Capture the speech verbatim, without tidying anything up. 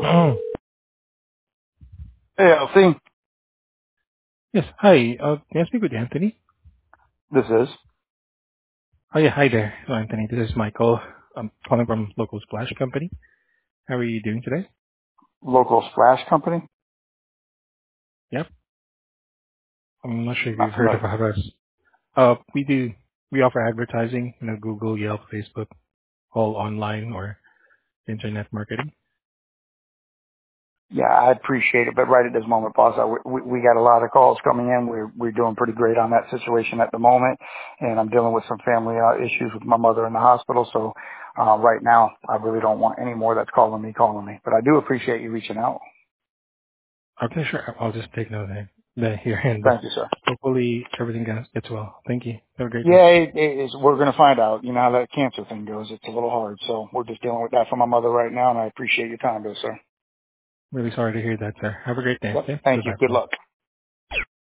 Oh, Hey, Elsie. yes. Hi. Uh, Can I speak with Anthony? This is Oh, yeah. Hi there. Hello, Anthony. This is Michael. I'm calling from Local Splash Company. How are you doing today? Local Splash Company. Yep. I'm not sure if Not you've heard familiar. about us. Uh, we do, we offer advertising, you know, Google, Yelp, Facebook, all online or internet marketing. Yeah, I appreciate it, but right at this moment, boss, I, we, we got a lot of calls coming in. We're we're doing pretty great on that situation at the moment, and I'm dealing with some family uh, issues with my mother in the hospital. So uh, right now, I really don't want any more that's calling me, calling me. But I do appreciate you reaching out. Okay, sure. I'll just take note of that that here and uh, Thank you, sir. hopefully everything gets gets well. Thank you. Have a great day. Yeah, it, it is, we're going to find out. You know how that cancer thing goes. It's a little hard. So we're just dealing with that for my mother right now, and I appreciate your time, though, sir. Really sorry to hear that, sir. Have a great day. Yep. Okay. Thank you. Goodbye. Good luck.